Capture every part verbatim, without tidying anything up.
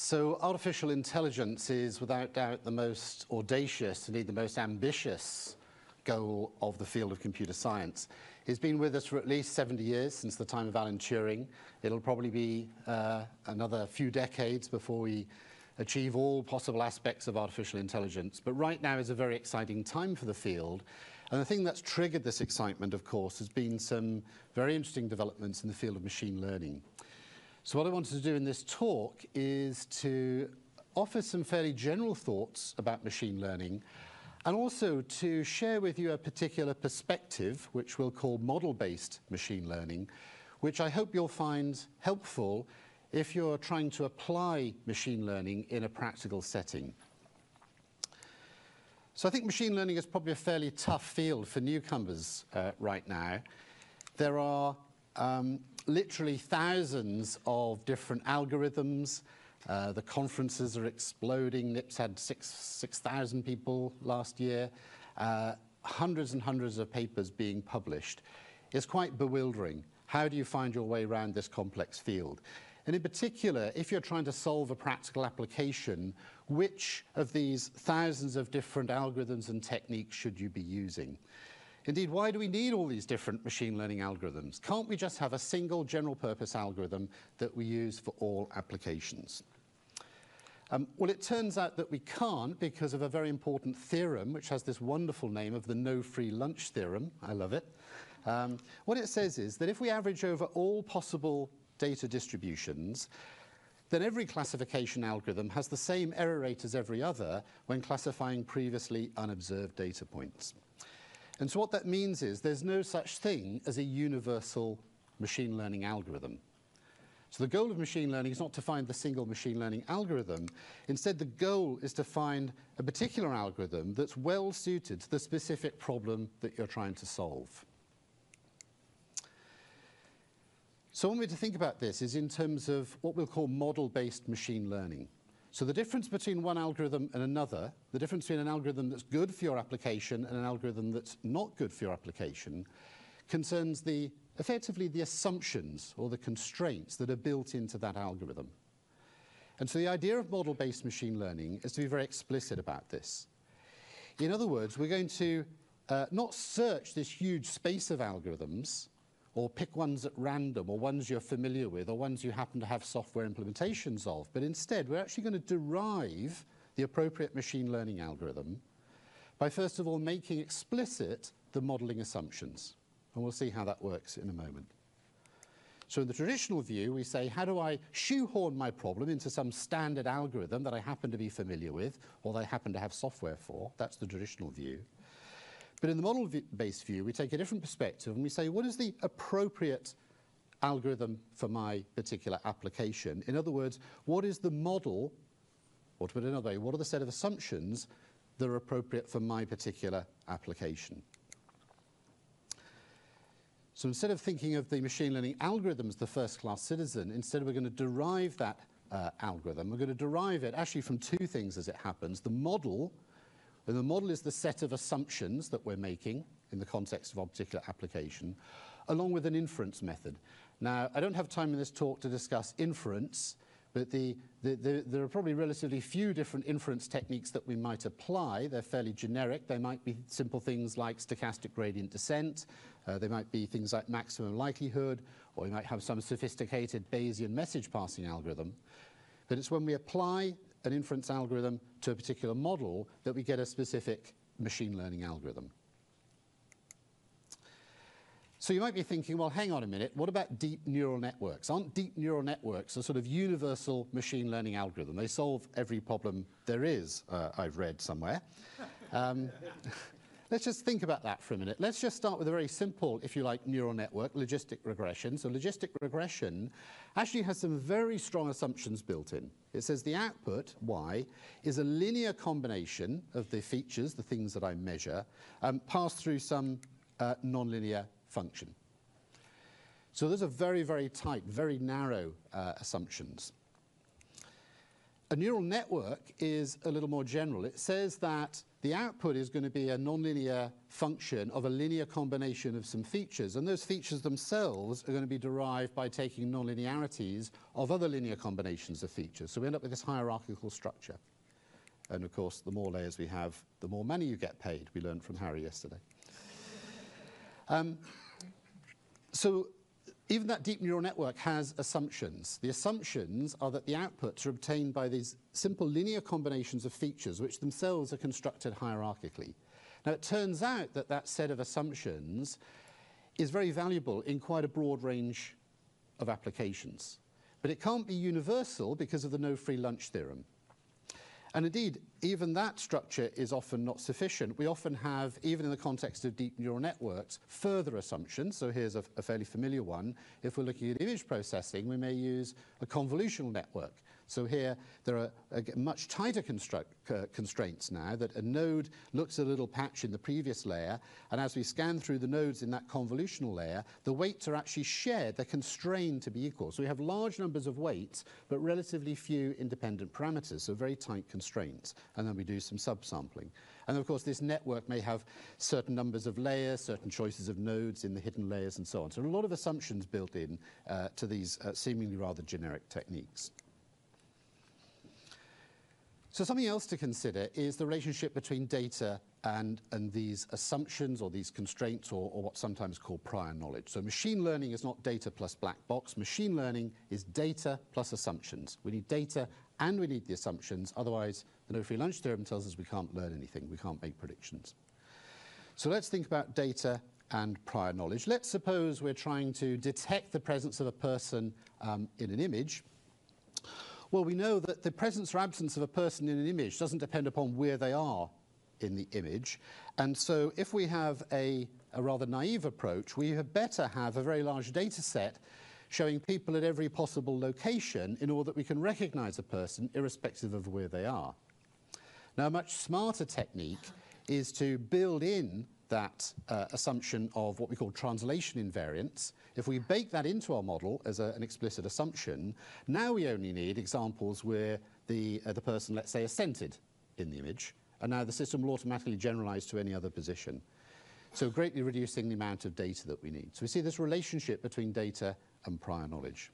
So artificial intelligence is without doubt the most audacious, indeed the most ambitious goal of the field of computer science. It's been with us for at least seventy years, since the time of Alan Turing. It'll probably be uh, another few decades before we achieve all possible aspects of artificial intelligence. But right now is a very exciting time for the field. And the thing that's triggered this excitement, of course, has been some very interesting developments in the field of machine learning. So what I wanted to do in this talk is to offer some fairly general thoughts about machine learning, and also to share with you a particular perspective, which we'll call model-based machine learning, which I hope you'll find helpful if you're trying to apply machine learning in a practical setting. So I think machine learning is probably a fairly tough field for newcomers uh, right now. There are um, literally thousands of different algorithms. Uh, the conferences are exploding. N I P S had six, six thousand people last year. Uh, hundreds and hundreds of papers being published. It's quite bewildering. How do you find your way around this complex field? And in particular, if you're trying to solve a practical application, which of these thousands of different algorithms and techniques should you be using? Indeed, why do we need all these different machine learning algorithms? Can't we just have a single general purpose algorithm that we use for all applications? Um, well, it turns out that we can't, because of a very important theorem, which has this wonderful name of the no free lunch theorem. I love it. Um, what it says is that if we average over all possible data distributions, then every classification algorithm has the same error rate as every other when classifying previously unobserved data points. And so what that means is there's no such thing as a universal machine learning algorithm. So the goal of machine learning is not to find the single machine learning algorithm. Instead, the goal is to find a particular algorithm that's well suited to the specific problem that you're trying to solve. So one way to think about this is in terms of what we'll call model-based machine learning. So the difference between one algorithm and another, the difference between an algorithm that's good for your application and an algorithm that's not good for your application, concerns the, effectively the assumptions or the constraints that are built into that algorithm. And so the idea of model-based machine learning is to be very explicit about this. In other words, we're going to uh, not search this huge space of algorithms, or pick ones at random, or ones you're familiar with, or ones you happen to have software implementations of. But instead, we're actually going to derive the appropriate machine learning algorithm by, first of all, making explicit the modeling assumptions. And we'll see how that works in a moment. So in the traditional view, we say, how do I shoehorn my problem into some standard algorithm that I happen to be familiar with, or that I happen to have software for? That's the traditional view. But in the model-based view, we take a different perspective and we say, what is the appropriate algorithm for my particular application? In other words, what is the model, or to put it another way, what are the set of assumptions that are appropriate for my particular application? So instead of thinking of the machine learning algorithm as the first-class citizen, instead we're going to derive that uh, algorithm. We're going to derive it actually from two things as it happens. The model. And the model is the set of assumptions that we're making in the context of our particular application, along with an inference method. Now, I don't have time in this talk to discuss inference, but the, the, the, there are probably relatively few different inference techniques that we might apply. They're fairly generic. They might be simple things like stochastic gradient descent. Uh, they might be things like maximum likelihood, or we might have some sophisticated Bayesian message passing algorithm. But it's when we apply an inference algorithm to a particular model that we get a specific machine learning algorithm. So you might be thinking, well, hang on a minute, what about deep neural networks? Aren't deep neural networks a sort of universal machine learning algorithm? They solve every problem there is, uh, I've read somewhere. Um, Let's just think about that for a minute. Let's just start with a very simple, if you like, neural network, logistic regression. So logistic regression actually has some very strong assumptions built in. It says the output, y, is a linear combination of the features, the things that I measure, um, passed through some uh, nonlinear function. So those are very, very tight, very narrow uh, assumptions. A neural network is a little more general. It says that the output is going to be a nonlinear function of a linear combination of some features, and those features themselves are going to be derived by taking nonlinearities of other linear combinations of features. So we end up with this hierarchical structure. And of course, the more layers we have, the more money you get paid. We learned from Harry yesterday. Um, so even that deep neural network has assumptions. The assumptions are that the outputs are obtained by these simple linear combinations of features which themselves are constructed hierarchically. Now, it turns out that that set of assumptions is very valuable in quite a broad range of applications. But it can't be universal because of the no free lunch theorem. And indeed, even that structure is often not sufficient. We often have, even in the context of deep neural networks, further assumptions. So here's a, a fairly familiar one. If we're looking at image processing, we may use a convolutional network. So here, there are uh, much tighter construct, uh, constraints now, that a node looks at a little patch in the previous layer, and as we scan through the nodes in that convolutional layer, the weights are actually shared. They're constrained to be equal. So we have large numbers of weights, but relatively few independent parameters, so very tight constraints. And then we do some subsampling. And of course, this network may have certain numbers of layers, certain choices of nodes in the hidden layers, and so on. So a lot of assumptions built in uh, to these uh, seemingly rather generic techniques. So something else to consider is the relationship between data and, and these assumptions or these constraints, or, or what's sometimes called prior knowledge. So machine learning is not data plus black box. Machine learning is data plus assumptions. We need data and we need the assumptions. Otherwise, the no free lunch theorem tells us we can't learn anything. We can't make predictions. So let's think about data and prior knowledge. Let's suppose we're trying to detect the presence of a person um, in an image. Well, we know that the presence or absence of a person in an image doesn't depend upon where they are in the image. And so if we have a, a rather naive approach, we had better have a very large data set showing people at every possible location in order that we can recognize a person irrespective of where they are. Now, a much smarter technique is to build in that uh, assumption of what we call translation invariance. If we bake that into our model as a, an explicit assumption, now we only need examples where the, uh, the person, let's say, assented in the image, and now the system will automatically generalize to any other position. So greatly reducing the amount of data that we need. So we see this relationship between data and prior knowledge.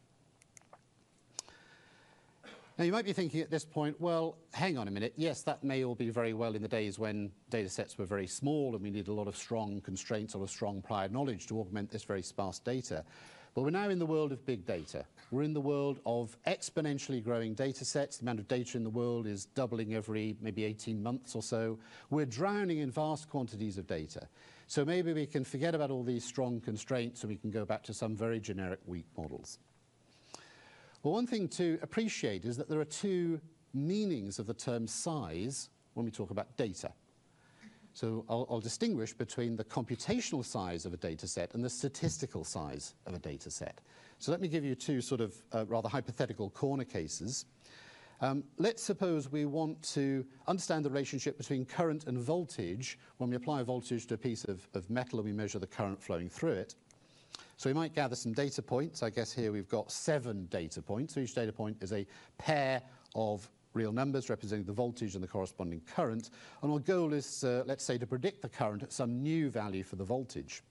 Now, you might be thinking at this point, well, hang on a minute. Yes, that may all be very well in the days when data sets were very small and we needed a lot of strong constraints, a lot of strong prior knowledge to augment this very sparse data. But we're now in the world of big data. We're in the world of exponentially growing data sets. The amount of data in the world is doubling every maybe eighteen months or so. We're drowning in vast quantities of data. So maybe we can forget about all these strong constraints and we can go back to some very generic weak models. Well, one thing to appreciate is that there are two meanings of the term size when we talk about data. So I'll, I'll distinguish between the computational size of a data set and the statistical size of a data set. So let me give you two sort of uh, rather hypothetical corner cases. Um, let's suppose we want to understand the relationship between current and voltage when we apply voltage to a piece of, of metal and we measure the current flowing through it. So we might gather some data points. I guess here we've got seven data points. So each data point is a pair of real numbers representing the voltage and the corresponding current. And our goal is, uh, let's say, to predict the current at some new value for the voltage.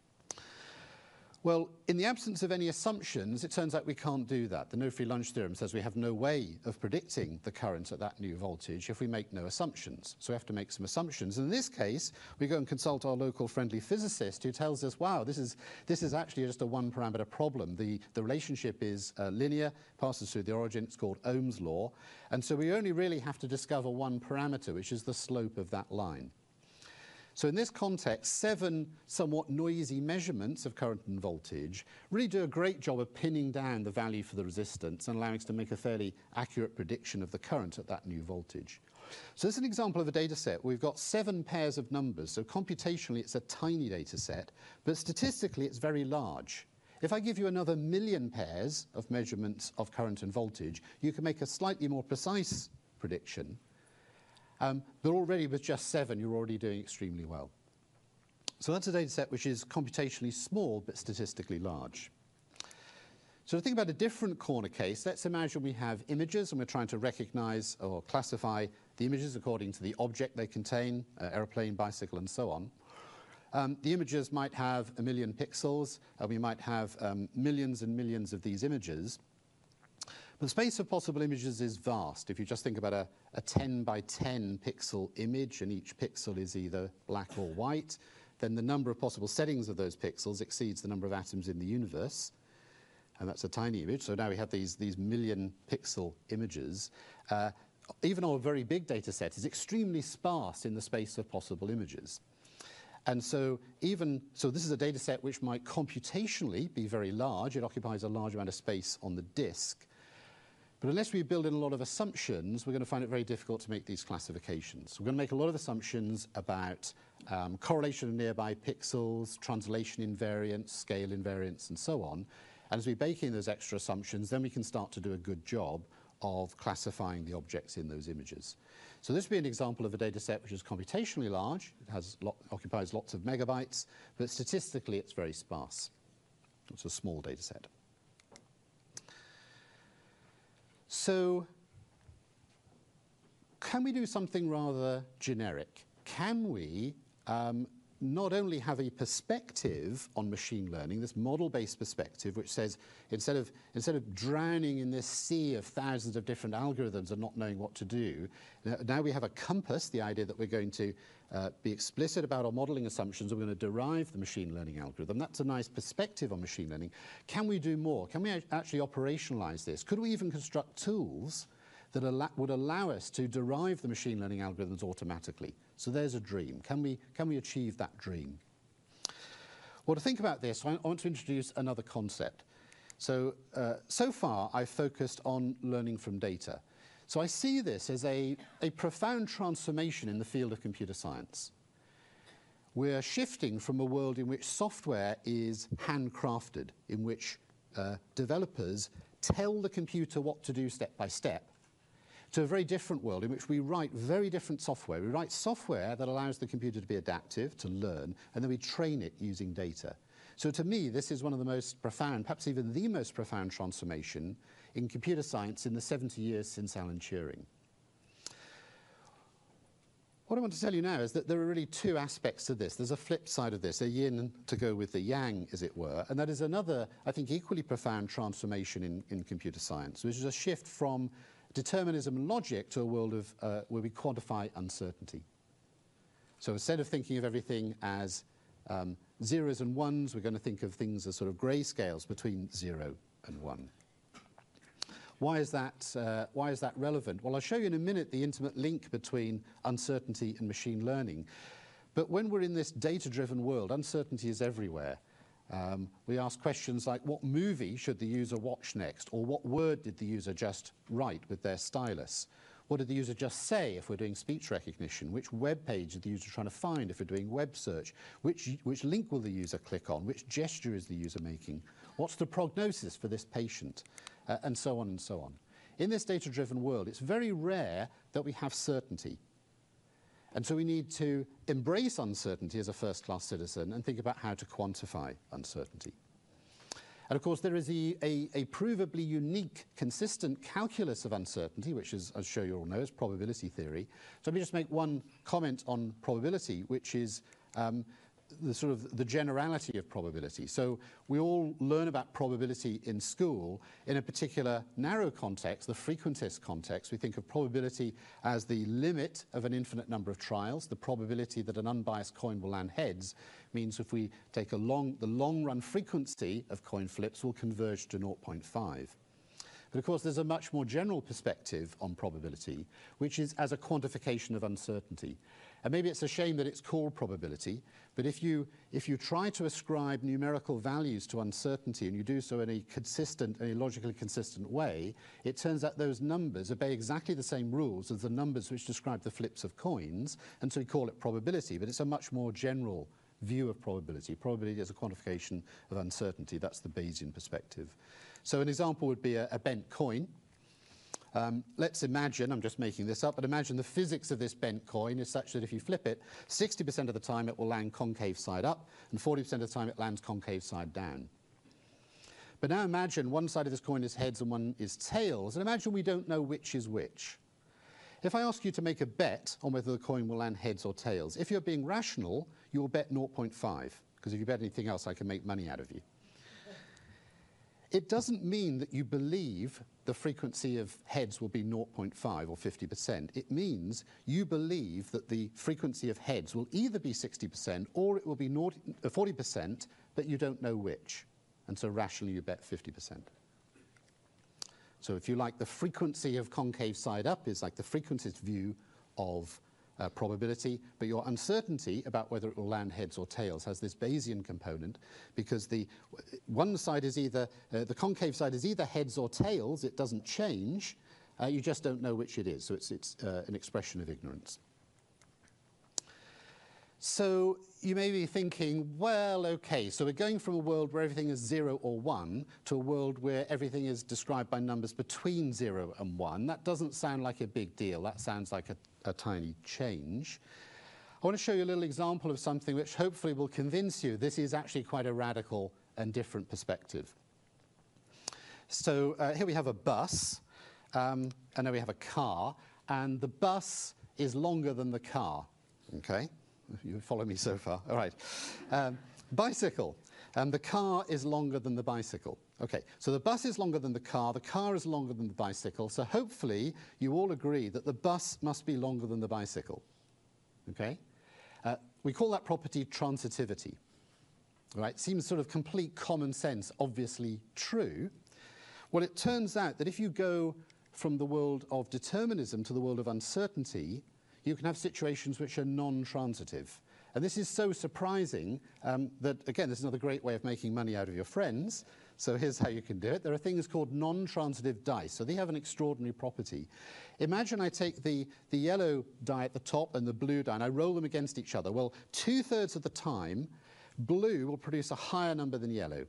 Well, in the absence of any assumptions, it turns out we can't do that. The no free lunch theorem says we have no way of predicting the current at that new voltage if we make no assumptions. So we have to make some assumptions. And in this case, we go and consult our local friendly physicist who tells us, wow, this is, this is actually just a one-parameter problem. The, the relationship is uh, linear, passes through the origin. It's called Ohm's law. And so we only really have to discover one parameter, which is the slope of that line. So in this context, seven somewhat noisy measurements of current and voltage really do a great job of pinning down the value for the resistance and allowing us to make a fairly accurate prediction of the current at that new voltage. So this is an example of a data set. We've got seven pairs of numbers, so computationally it's a tiny data set, but statistically it's very large. If I give you another million pairs of measurements of current and voltage, you can make a slightly more precise prediction. Um, but already with just seven, you're already doing extremely well. So that's a data set which is computationally small but statistically large. So to think about a different corner case, let's imagine we have images and we're trying to recognize or classify the images according to the object they contain, uh, airplane, bicycle, and so on. Um, the images might have a million pixels, and we might have um, millions and millions of these images. But the space of possible images is vast. If you just think about a, a ten by ten pixel image, and each pixel is either black or white, then the number of possible settings of those pixels exceeds the number of atoms in the universe. And that's a tiny image. So now we have these, these million pixel images. Uh, even on a very big data set, is extremely sparse in the space of possible images. And so even, so this is a data set which might computationally be very large. It occupies a large amount of space on the disk. But unless we build in a lot of assumptions, we're going to find it very difficult to make these classifications. We're going to make a lot of assumptions about um, correlation of nearby pixels, translation invariance, scale invariance, and so on. And as we bake in those extra assumptions, then we can start to do a good job of classifying the objects in those images. So this would be an example of a data set which is computationally large. It has lot, occupies lots of megabytes, but statistically it's very sparse. It's a small data set. So can we do something rather generic? Can we um, not only have a perspective on machine learning, this model-based perspective, which says instead of, instead of drowning in this sea of thousands of different algorithms and not knowing what to do, now we have a compass, the idea that we're going to uh, be explicit about our modeling assumptions, and we're going to derive the machine learning algorithm. That's a nice perspective on machine learning. Can we do more? Can we actually operationalize this? Could we even construct tools that al- would allow us to derive the machine learning algorithms automatically? So there's a dream. Can we, can we achieve that dream? Well, to think about this, I want to introduce another concept. So, uh, so far, I've focused on learning from data. So I see this as a, a profound transformation in the field of computer science. We're shifting from a world in which software is handcrafted, in which uh, developers tell the computer what to do step by step, to a very different world in which we write very different software. We write software that allows the computer to be adaptive, to learn, and then we train it using data. So to me, this is one of the most profound, perhaps even the most profound transformation in computer science in the seventy years since Alan Turing. What I want to tell you now is that there are really two aspects to this. There's a flip side of this, a yin to go with the yang, as it were, and that is another, I think, equally profound transformation in, in computer science, which is a shift from determinism and logic to a world of uh, where we quantify uncertainty. So instead of thinking of everything as um, zeros and ones, we're going to think of things as sort of grey scales between zero and one. Why is that, uh, why is that relevant? Well, I'll show you in a minute the intimate link between uncertainty and machine learning. But when we're in this data-driven world, uncertainty is everywhere. Um, we ask questions like, what movie should the user watch next? Or what word did the user just write with their stylus? What did the user just say if we're doing speech recognition? Which web page is the user trying to find if we're doing web search? Which, which link will the user click on? Which gesture is the user making? What's the prognosis for this patient? Uh, and so on and so on. In this data-driven world, it's very rare that we have certainty. And so we need to embrace uncertainty as a first-class citizen and think about how to quantify uncertainty. And of course, there is a, a, a provably unique, consistent calculus of uncertainty, which is, as I'm sure you all know, is probability theory. So let me just make one comment on probability, which is um, the sort of the generality of probability. So we all learn about probability in school in a particular narrow context, the frequentist context. We think of probability as the limit of an infinite number of trials. The probability that an unbiased coin will land heads means if we take a long, the long-run frequency of coin flips will converge to zero point five. But of course, there's a much more general perspective on probability, which is as a quantification of uncertainty. And maybe it's a shame that it's called probability, but if you, if you try to ascribe numerical values to uncertainty and you do so in a consistent, in a logically consistent way, it turns out those numbers obey exactly the same rules as the numbers which describe the flips of coins, and so we call it probability, but it's a much more general view of probability. Probability is a quantification of uncertainty. That's the Bayesian perspective. So an example would be a, a bent coin. Um, let's imagine, I'm just making this up, but imagine the physics of this bent coin is such that if you flip it, sixty percent of the time it will land concave side up, and forty percent of the time it lands concave side down. But now imagine one side of this coin is heads and one is tails, and imagine we don't know which is which. If I ask you to make a bet on whether the coin will land heads or tails, if you're being rational, you will bet zero point five, because if you bet anything else, I can make money out of you. It doesn't mean that you believe the frequency of heads will be zero point five or fifty percent. It means you believe that the frequency of heads will either be sixty percent or it will be forty percent, but you don't know which. And so rationally you bet fifty percent. So if you like, the frequency of concave side up is like the frequentist view of uh, probability, but your uncertainty about whether it will land heads or tails has this Bayesian component, because the one side is either, uh, the concave side is either heads or tails, it doesn't change, uh, you just don't know which it is, so it's, it's uh, an expression of ignorance. So you may be thinking, well, okay, so we're going from a world where everything is zero or one to a world where everything is described by numbers between zero and one. That doesn't sound like a big deal. That sounds like a, a tiny change. I want to show you a little example of something which hopefully will convince you this is actually quite a radical and different perspective. So uh, here we have a bus, um, and then we have a car, and the bus is longer than the car, okay? You follow me so far? All right. Um, bicycle. Um, the car is longer than the bicycle. Okay, so the bus is longer than the car, the car is longer than the bicycle, so hopefully you all agree that the bus must be longer than the bicycle. Okay? Uh, we call that property transitivity. All right? Seems sort of complete common sense, obviously true. Well, it turns out that if you go from the world of determinism to the world of uncertainty, you can have situations which are non-transitive. And this is so surprising um, that, again, this is another great way of making money out of your friends. So here's how you can do it. There are things called non-transitive dice. So they have an extraordinary property. Imagine I take the, the yellow die at the top and the blue die, and I roll them against each other. Well, two-thirds of the time, blue will produce a higher number than yellow.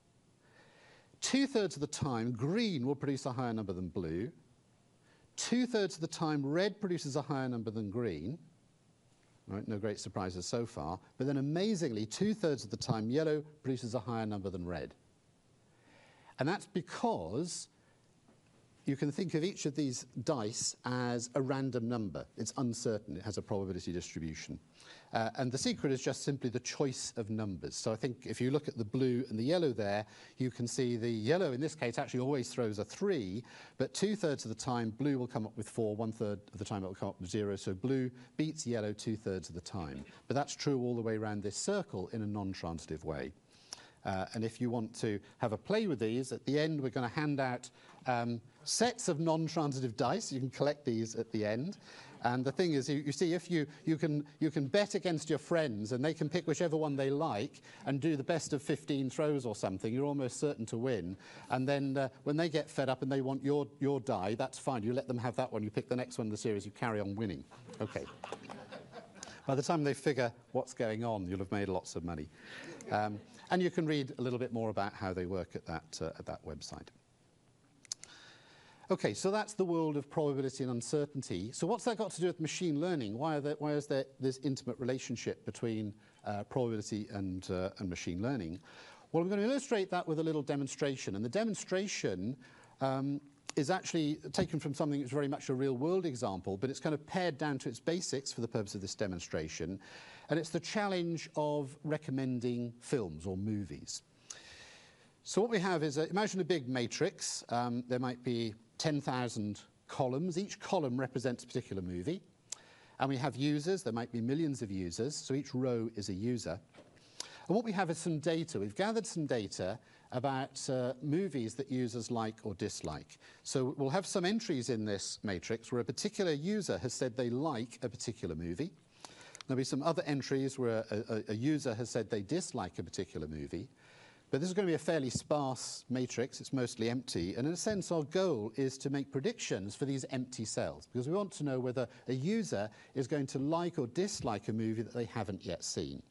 Two-thirds of the time, green will produce a higher number than blue. Two-thirds of the time, red produces a higher number than green. Right, no great surprises so far. But then amazingly, two-thirds of the time, yellow produces a higher number than red. And that's because you can think of each of these dice as a random number. It's uncertain. It has a probability distribution. Uh, and the secret is just simply the choice of numbers. So I think if you look at the blue and the yellow there, you can see the yellow in this case actually always throws a three, but two-thirds of the time blue will come up with four, one-third of the time it will come up with zero. So blue beats yellow two-thirds of the time. But that's true all the way around this circle in a non-transitive way. Uh, and if you want to have a play with these, at the end we're going to hand out um, sets of non-transitive dice. You can collect these at the end. And the thing is, you, you see, if you, you, can, you can bet against your friends and they can pick whichever one they like and do the best of fifteen throws or something, you're almost certain to win. And then uh, when they get fed up and they want your, your die, that's fine. You let them have that one. You pick the next one in the series. You carry on winning. Okay. By the time they figure what's going on, you'll have made lots of money. Um, and you can read a little bit more about how they work at that, uh, at that website. Okay, so that's the world of probability and uncertainty. So what's that got to do with machine learning? Why, are there, why is there this intimate relationship between uh, probability and, uh, and machine learning? Well, I'm going to illustrate that with a little demonstration. And the demonstration um, is actually taken from something that's very much a real-world example, but it's kind of pared down to its basics for the purpose of this demonstration. And it's the challenge of recommending films or movies. So what we have is, a, imagine a big matrix. Um, there might be ten thousand columns. Each column represents a particular movie. And we have users. There might be millions of users. So each row is a user. And what we have is some data. We've gathered some data about uh, movies that users like or dislike. So we'll have some entries in this matrix where a particular user has said they like a particular movie. There'll be some other entries where a, a, a user has said they dislike a particular movie. But this is going to be a fairly sparse matrix. It's mostly empty. And in a sense, our goal is to make predictions for these empty cells, because we want to know whether a user is going to like or dislike a movie that they haven't yet seen.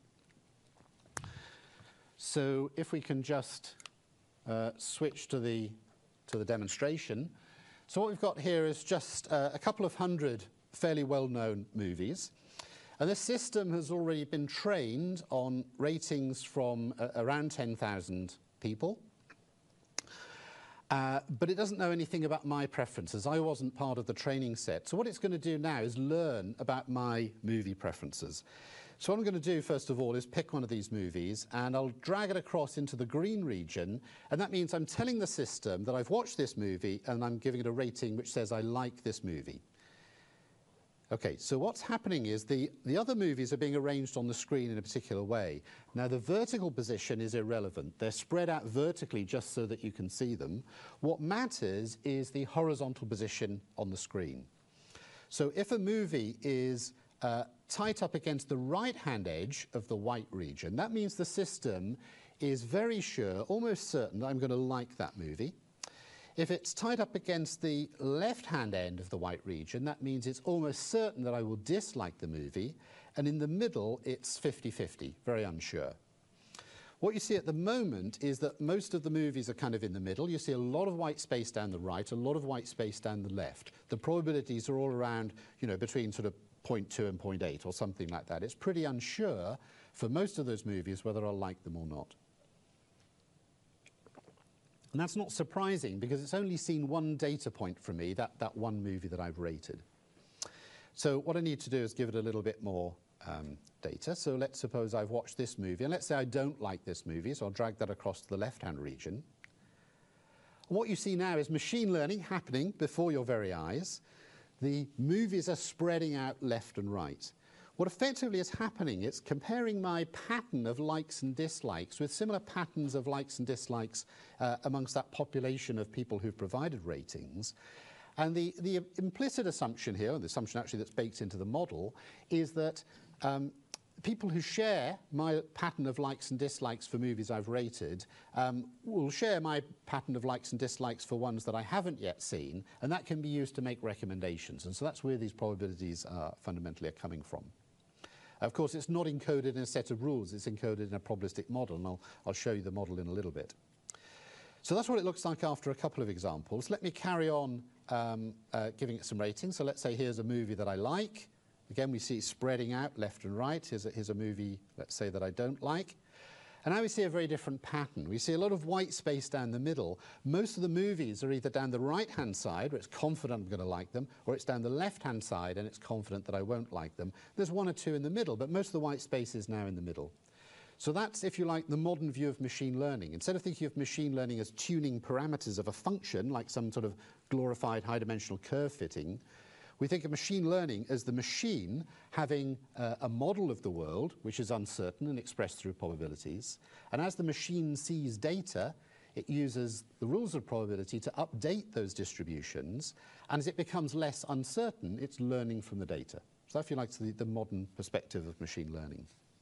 So if we can just uh, switch to the, to the demonstration. So what we've got here is just uh, a couple of hundred fairly well-known movies. And this system has already been trained on ratings from uh, around ten thousand people. Uh, but it doesn't know anything about my preferences. I wasn't part of the training set. So what it's going to do now is learn about my movie preferences. So what I'm going to do, first of all, is pick one of these movies, and I'll drag it across into the green region, and that means I'm telling the system that I've watched this movie, and I'm giving it a rating which says I like this movie. Okay, so what's happening is the, the other movies are being arranged on the screen in a particular way. Now, the vertical position is irrelevant. They're spread out vertically just so that you can see them. What matters is the horizontal position on the screen. So if a movie is uh, tight up against the right-hand edge of the white region, that means the system is very sure, almost certain, that I'm going to like that movie. If it's tied up against the left-hand end of the white region, that means it's almost certain that I will dislike the movie. And in the middle, it's fifty fifty, very unsure. What you see at the moment is that most of the movies are kind of in the middle. You see a lot of white space down the right, a lot of white space down the left. The probabilities are all around, you know, between sort of zero point two and zero point eight or something like that. It's pretty unsure for most of those movies whether I'll like them or not. And that's not surprising because it's only seen one data point from me, that, that one movie that I've rated. So what I need to do is give it a little bit more um, data. So let's suppose I've watched this movie, and let's say I don't like this movie, so I'll drag that across to the left-hand region. And what you see now is machine learning happening before your very eyes. The movies are spreading out left and right. What effectively is happening is comparing my pattern of likes and dislikes with similar patterns of likes and dislikes uh, amongst that population of people who've provided ratings. And the, the implicit assumption here, and the assumption actually that's baked into the model, is that um, people who share my pattern of likes and dislikes for movies I've rated um, will share my pattern of likes and dislikes for ones that I haven't yet seen, and that can be used to make recommendations. And so that's where these probabilities uh, fundamentally are coming from. Of course, it's not encoded in a set of rules, it's encoded in a probabilistic model, and I'll, I'll show you the model in a little bit. So that's what it looks like after a couple of examples. Let me carry on um, uh, giving it some ratings. So let's say here's a movie that I like. Again, we see it spreading out left and right. Here's a, here's a movie, let's say, that I don't like. And now we see a very different pattern. We see a lot of white space down the middle. Most of the movies are either down the right-hand side, where it's confident I'm going to like them, or it's down the left-hand side, and it's confident that I won't like them. There's one or two in the middle, but most of the white space is now in the middle. So that's, if you like, the modern view of machine learning. Instead of thinking of machine learning as tuning parameters of a function, like some sort of glorified high-dimensional curve fitting, we think of machine learning as the machine having uh, a model of the world, which is uncertain and expressed through probabilities. And as the machine sees data, it uses the rules of probability to update those distributions. And as it becomes less uncertain, it's learning from the data. So if you like, the, the modern perspective of machine learning.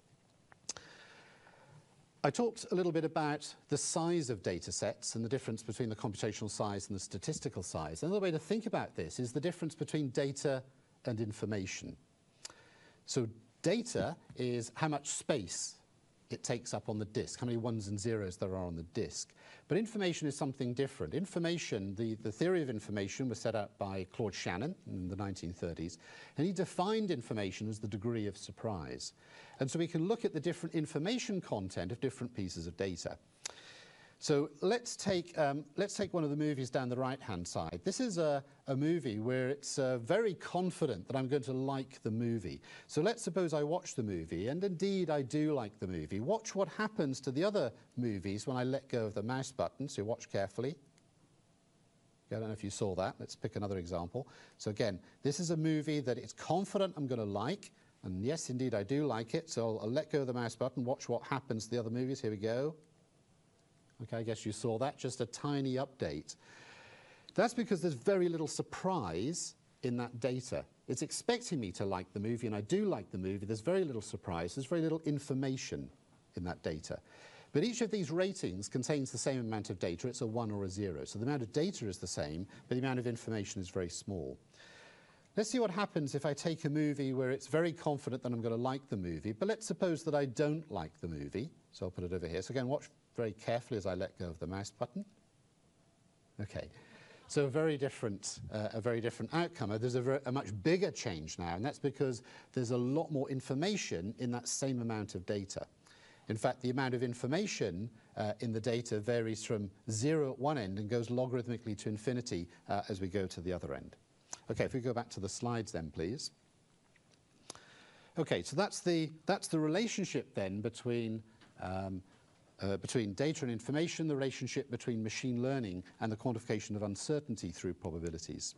I talked a little bit about the size of data sets and the difference between the computational size and the statistical size. Another way to think about this is the difference between data and information. So data is how much space it takes up on the disk, how many ones and zeros there are on the disk. But information is something different. Information, the, the theory of information was set out by Claude Shannon in the nineteen thirties, and he defined information as the degree of surprise. And so we can look at the different information content of different pieces of data. So let's take, um, let's take one of the movies down the right-hand side. This is a, a movie where it's uh, very confident that I'm going to like the movie. So let's suppose I watch the movie, and indeed I do like the movie. Watch what happens to the other movies when I let go of the mouse button, so watch carefully. I don't know if you saw that. Let's pick another example. So again, this is a movie that it's confident I'm going to like, and yes, indeed, I do like it, so I'll, I'll let go of the mouse button, watch what happens to the other movies. Here we go. Okay, I guess you saw that, just a tiny update. That's because there's very little surprise in that data. It's expecting me to like the movie, and I do like the movie. There's very little surprise. There's very little information in that data. But each of these ratings contains the same amount of data. It's a one or a zero. So the amount of data is the same, but the amount of information is very small. Let's see what happens if I take a movie where it's very confident that I'm going to like the movie, but let's suppose that I don't like the movie. So I'll put it over here. So again, watch very carefully as I let go of the mouse button. Okay, so a very different, uh, a very different outcome. There's a, very, a much bigger change now, and that's because there's a lot more information in that same amount of data. In fact, the amount of information uh, in the data varies from zero at one end and goes logarithmically to infinity uh, as we go to the other end. Okay, if we go back to the slides then, please. Okay, so that's the, that's the relationship then between, um, uh, between data and information, the relationship between machine learning and the quantification of uncertainty through probabilities.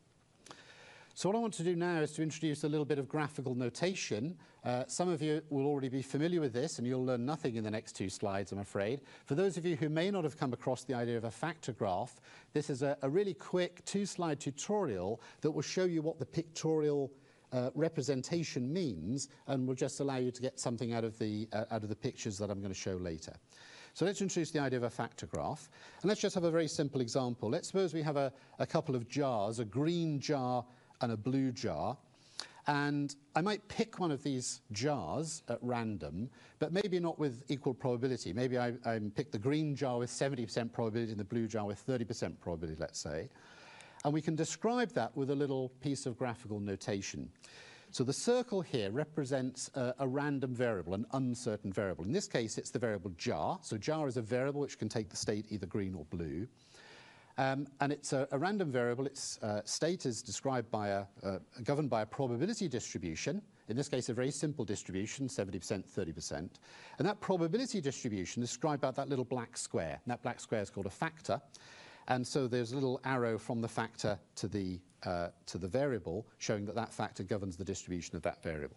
So what I want to do now is to introduce a little bit of graphical notation. Uh, some of you will already be familiar with this, and you'll learn nothing in the next two slides, I'm afraid. For those of you who may not have come across the idea of a factor graph, this is a, a really quick two-slide tutorial that will show you what the pictorial uh, representation means, and will just allow you to get something out of the, uh, out of the pictures that I'm going to show later. So let's introduce the idea of a factor graph. And let's just have a very simple example. Let's suppose we have a, a couple of jars, a green jar and a blue jar, and I might pick one of these jars at random, but maybe not with equal probability. Maybe I, I pick the green jar with seventy percent probability and the blue jar with thirty percent probability, let's say. And we can describe that with a little piece of graphical notation. So the circle here represents a, a random variable, an uncertain variable. In this case, it's the variable jar. So jar is a variable which can take the state either green or blue. Um, and it's a, a random variable. Its uh, state is described by a, uh, governed by a probability distribution. In this case, a very simple distribution, seventy percent, thirty percent. And that probability distribution is described by that little black square. And that black square is called a factor. And so there's a little arrow from the factor to the, uh, to the variable, showing that that factor governs the distribution of that variable.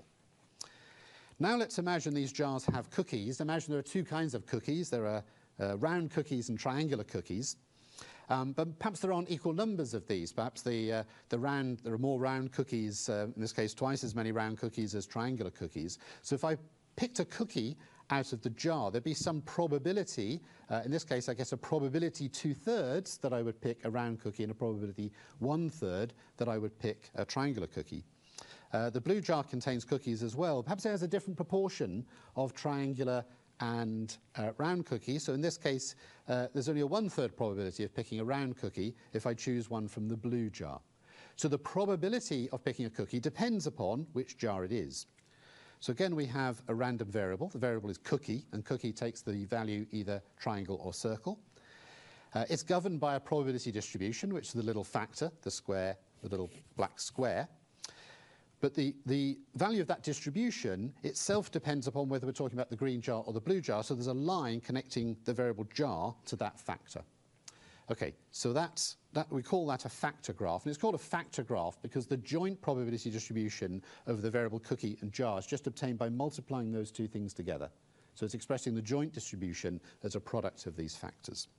Now let's imagine these jars have cookies. Imagine there are two kinds of cookies. There are uh, round cookies and triangular cookies. Um, but perhaps there aren't equal numbers of these. Perhaps the, uh, the round, there are more round cookies, uh, in this case twice as many round cookies as triangular cookies. So if I picked a cookie out of the jar, there'd be some probability, uh, in this case I guess a probability two-thirds that I would pick a round cookie and a probability one-third that I would pick a triangular cookie. Uh, the blue jar contains cookies as well. Perhaps it has a different proportion of triangular and uh, round cookie. So in this case, uh, there's only a one-third probability of picking a round cookie if I choose one from the blue jar. So the probability of picking a cookie depends upon which jar it is. So again, we have a random variable. The variable is cookie, and cookie takes the value either triangle or circle. Uh, it's governed by a probability distribution, which is the little factor, the square, the little black square. But the, the value of that distribution itself depends upon whether we're talking about the green jar or the blue jar, so there's a line connecting the variable jar to that factor. Okay, so that's, that, we call that a factor graph, and it's called a factor graph because the joint probability distribution over the variable cookie and jar is just obtained by multiplying those two things together. So it's expressing the joint distribution as a product of these factors.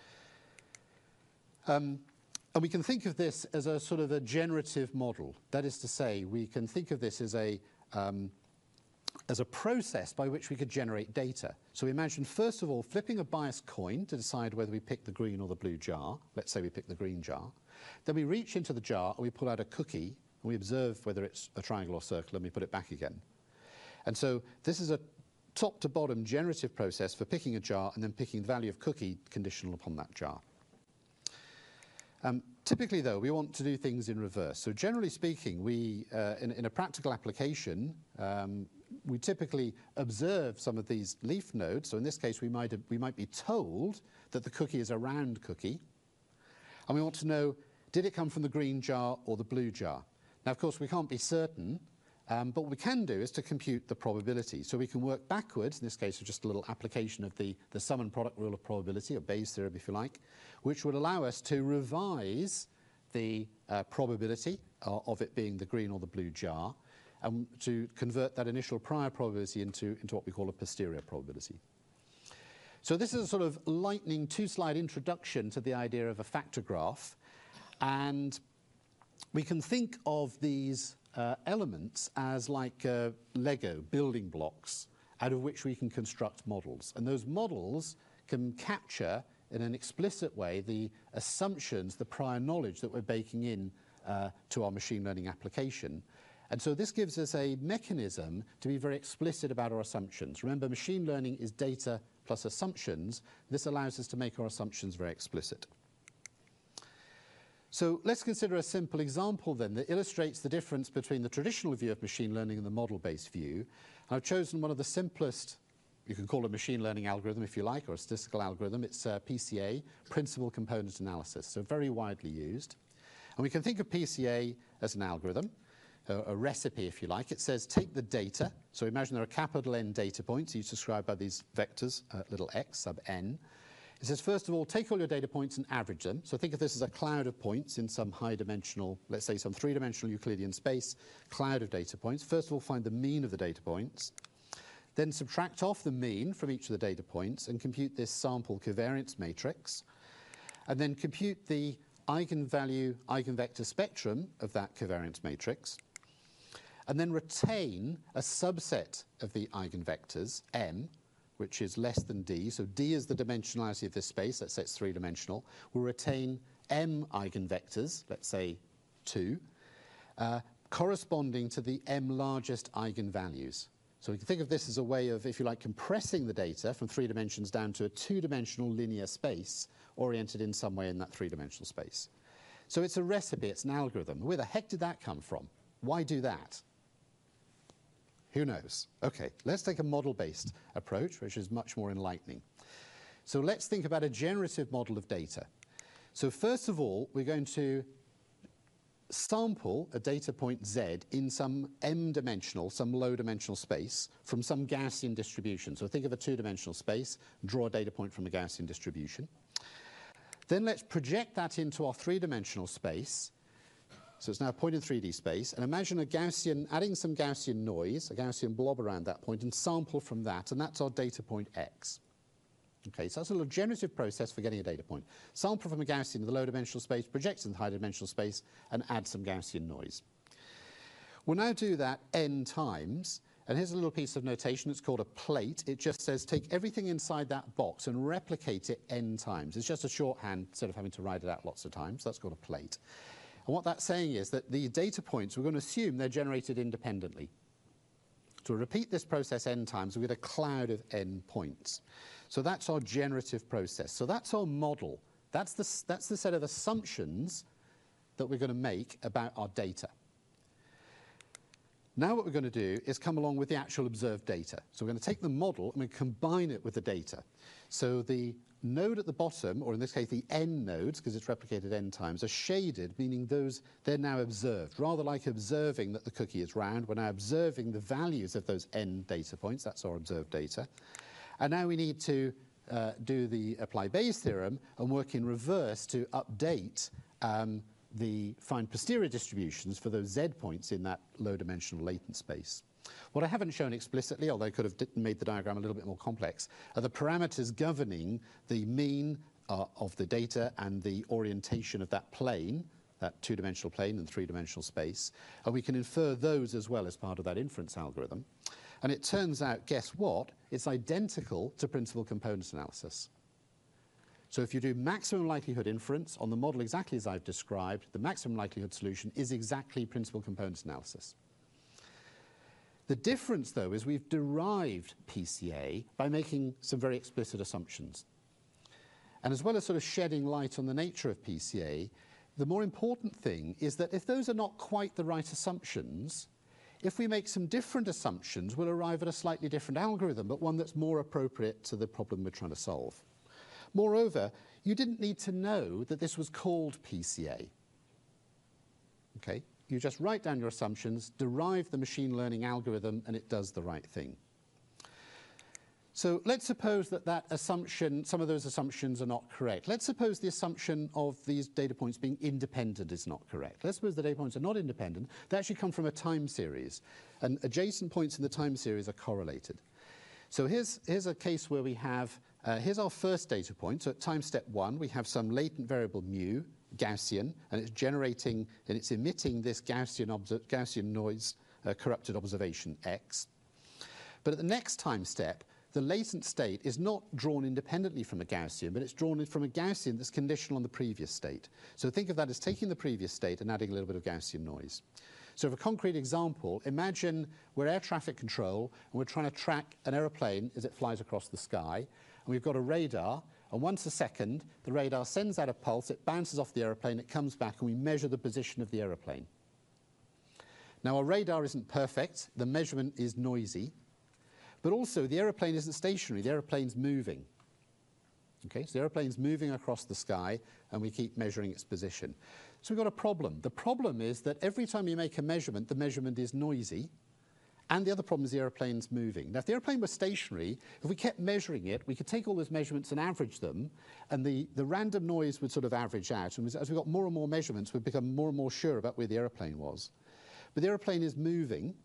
Um, And we can think of this as a sort of a generative model. That is to say, we can think of this as a, um, as a process by which we could generate data. So we imagine, first of all, flipping a biased coin to decide whether we pick the green or the blue jar. Let's say we pick the green jar. Then we reach into the jar and we pull out a cookie, and we observe whether it's a triangle or circle, and we put it back again. And so this is a top to bottom generative process for picking a jar and then picking the value of cookie conditional upon that jar. Um, typically, though, we want to do things in reverse. So generally speaking, we, uh, in, in a practical application, um, we typically observe some of these leaf nodes. So in this case, we might, have, we might be told that the cookie is a round cookie. And we want to know, did it come from the green jar or the blue jar? Now, of course, we can't be certain. Um, but what we can do is to compute the probability. So we can work backwards, in this case it's just a little application of the, the sum and product rule of probability, or Bayes' theorem if you like, which would allow us to revise the uh, probability uh, of it being the green or the blue jar, and to convert that initial prior probability into, into what we call a posterior probability. So this is a sort of lightning two-slide introduction to the idea of a factor graph, and we can think of these Uh, elements as like uh, Lego building blocks out of which we can construct models. And those models can capture in an explicit way the assumptions, the prior knowledge that we're baking in uh, to our machine learning application. And so this gives us a mechanism to be very explicit about our assumptions. Remember, machine learning is data plus assumptions. This allows us to make our assumptions very explicit. So let's consider a simple example then that illustrates the difference between the traditional view of machine learning and the model-based view. And I've chosen one of the simplest you can call it a machine learning algorithm if you like, or a statistical algorithm. It's uh, P C A, Principal Component Analysis, so very widely used. And we can think of P C A as an algorithm, a, a recipe if you like. It says take the data, so imagine there are capital N data points, each described by these vectors, uh, little x sub n. It says, first of all, take all your data points and average them. So think of this as a cloud of points in some high-dimensional, let's say some three-dimensional Euclidean space, cloud of data points. First of all, find the mean of the data points. Then subtract off the mean from each of the data points and compute this sample covariance matrix. And then compute the eigenvalue, eigenvector spectrum of that covariance matrix. And then retain a subset of the eigenvectors, m, which is less than d. So d is the dimensionality of this space. Let's say it's three-dimensional. We'll retain m eigenvectors, let's say two, uh, corresponding to the m largest eigenvalues. So we can think of this as a way of, if you like, compressing the data from three dimensions down to a two-dimensional linear space oriented in some way in that three-dimensional space. So it's a recipe, it's an algorithm. Where the heck did that come from? Why do that? Who knows? Okay, let's take a model-based approach, which is much more enlightening. So let's think about a generative model of data. So first of all, we're going to sample a data point z in some m-dimensional, some low-dimensional space from some Gaussian distribution. So think of a two-dimensional space, draw a data point from a Gaussian distribution. Then let's project that into our three-dimensional space. So it's now a point in three D space, and imagine a Gaussian, adding some Gaussian noise, a Gaussian blob around that point, and sample from that, and that's our data point x. Okay, so that's a little generative process for getting a data point. Sample from a Gaussian in the low-dimensional space, project in the high-dimensional space, and add some Gaussian noise. We'll now do that n times, and here's a little piece of notation. It's called a plate. It just says take everything inside that box and replicate it n times. It's just a shorthand instead of having to write it out lots of times. So that's called a plate. And what that's saying is that the data points, we're going to assume they're generated independently. To repeat this process n times, we get a cloud of n points. So that's our generative process. So that's our model. That's the, that's the set of assumptions that we're going to make about our data. Now what we're going to do is come along with the actual observed data. So we're going to take the model and we combine it with the data. So the node at the bottom, or in this case the n nodes, because it's replicated n times, are shaded, meaning those they're now observed. Rather like observing that the cookie is round, we're now observing the values of those n data points. That's our observed data. And now we need to uh, do the apply Bayes theorem and work in reverse to update um, the find posterior distributions for those z points in that low-dimensional latent space. What I haven't shown explicitly, although I could have made the diagram a little bit more complex, are the parameters governing the mean uh, of the data and the orientation of that plane, that two-dimensional plane and three-dimensional space. And we can infer those as well as part of that inference algorithm. And it turns out, guess what? It's identical to principal component analysis. So if you do maximum likelihood inference on the model exactly as I've described, the maximum likelihood solution is exactly principal component analysis. The difference, though, is we've derived P C A by making some very explicit assumptions. And as well as sort of shedding light on the nature of P C A, the more important thing is that if those are not quite the right assumptions, if we make some different assumptions, we'll arrive at a slightly different algorithm, but one that's more appropriate to the problem we're trying to solve. Moreover, you didn't need to know that this was called P C A. Okay? You just write down your assumptions, derive the machine learning algorithm, and it does the right thing. So let's suppose that that assumption, some of those assumptions are not correct. Let's suppose the assumption of these data points being independent is not correct. Let's suppose the data points are not independent. They actually come from a time series, and adjacent points in the time series are correlated. So here's, here's a case where we have, uh, here's our first data point. So at time step one, we have some latent variable mu, Gaussian, and it's generating, and it's emitting this Gaussian, Gaussian noise uh, corrupted observation x. But at the next time step, the latent state is not drawn independently from a Gaussian, but it's drawn from a Gaussian that's conditional on the previous state. So think of that as taking the previous state and adding a little bit of Gaussian noise. So for a concrete example, imagine we're air traffic control and we're trying to track an aeroplane as it flies across the sky, and we've got a radar, and once a second, the radar sends out a pulse, it bounces off the aeroplane, it comes back, and we measure the position of the aeroplane. Now, our radar isn't perfect, the measurement is noisy, But also, the aeroplane isn't stationary, the aeroplane's moving. Okay, so the aeroplane's moving across the sky, and we keep measuring its position. So we've got a problem. The problem is that every time you make a measurement, the measurement is noisy, and the other problem is the aeroplane's moving. Now, if the aeroplane was stationary, if we kept measuring it, we could take all those measurements and average them, and the, the random noise would sort of average out. And as we got more and more measurements, we'd become more and more sure about where the aeroplane was. But the aeroplane is moving,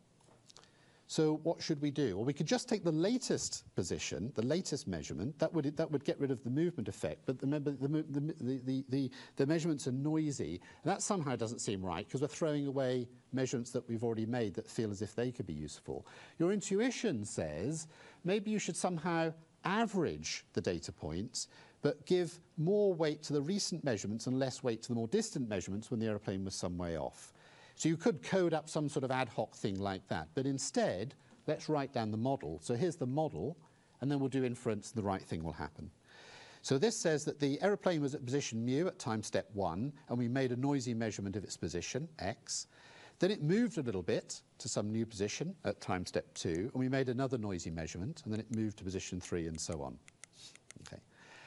so what should we do? Well, we could just take the latest position, the latest measurement. That would, that would get rid of the movement effect, but remember, the, the, the, the, the, the measurements are noisy. And that somehow doesn't seem right, because we're throwing away measurements that we've already made that feel as if they could be useful. Your intuition says maybe you should somehow average the data points, but give more weight to the recent measurements and less weight to the more distant measurements when the aeroplane was some way off. So you could code up some sort of ad hoc thing like that. But instead, let's write down the model. So here's the model, and then we'll do inference, and the right thing will happen. So this says that the aeroplane was at position mu at time step one, and we made a noisy measurement of its position, x. Then it moved a little bit to some new position at time step two, and we made another noisy measurement, and then it moved to position three, and so on. Okay.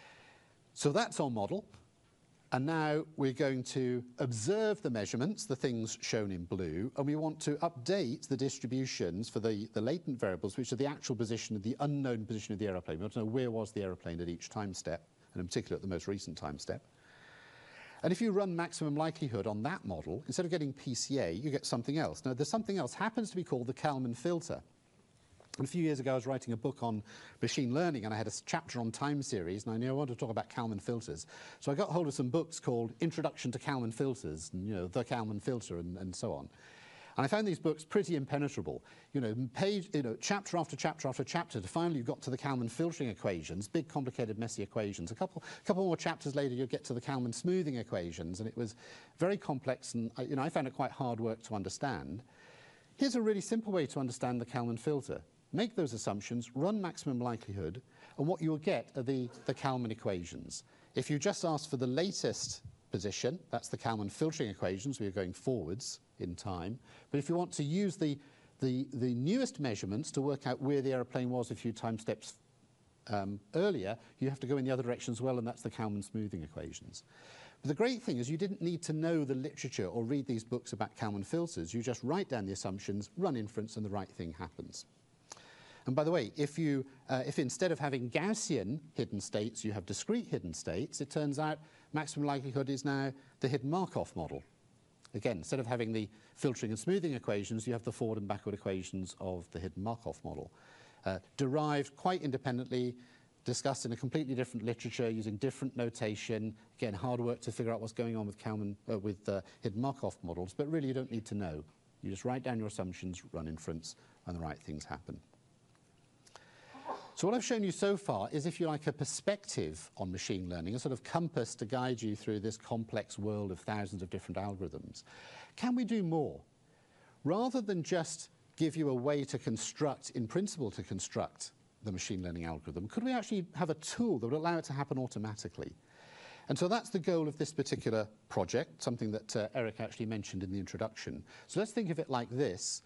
So that's our model. And now we're going to observe the measurements, the things shown in blue, and we want to update the distributions for the, the latent variables, which are the actual position of the unknown position of the aeroplane. We want to know where was the aeroplane at each time step, and in particular at the most recent time step. And if you run maximum likelihood on that model, instead of getting P C A, you get something else. Now, there's something else, happens to be called the Kalman filter. And a few years ago, I was writing a book on machine learning, and I had a chapter on time series, and I knew I wanted to talk about Kalman filters. So I got hold of some books called Introduction to Kalman Filters, and, you know, The Kalman Filter, and, and so on. And I found these books pretty impenetrable. You know, page, you know, chapter after chapter after chapter, to finally you got to the Kalman filtering equations, big, complicated, messy equations. A couple, couple more chapters later, you get to the Kalman smoothing equations, and it was very complex, and you know, I found it quite hard work to understand. Here's a really simple way to understand the Kalman filter. Make those assumptions, run maximum likelihood, and what you will get are the, the Kalman equations. If you just ask for the latest position, that's the Kalman filtering equations, we are going forwards in time. But if you want to use the, the, the newest measurements to work out where the aeroplane was a few time steps um, earlier, you have to go in the other direction as well, and that's the Kalman smoothing equations. But the great thing is you didn't need to know the literature or read these books about Kalman filters. You just write down the assumptions, run inference, and the right thing happens. And by the way, if, you, uh, if instead of having Gaussian hidden states, you have discrete hidden states, it turns out maximum likelihood is now the hidden Markov model. Again, instead of having the filtering and smoothing equations, you have the forward and backward equations of the hidden Markov model. Uh, derived quite independently, discussed in a completely different literature using different notation. Again, hard work to figure out what's going on with, Kalman, uh, with uh, hidden Markov models, but really you don't need to know. You just write down your assumptions, run inference, and the right things happen. So what I've shown you so far is, if you like, a perspective on machine learning, a sort of compass to guide you through this complex world of thousands of different algorithms. Can we do more? Rather than just give you a way to construct, in principle, to construct the machine learning algorithm, could we actually have a tool that would allow it to happen automatically? And so that's the goal of this particular project, something that uh, Eric actually mentioned in the introduction. So let's think of it like this.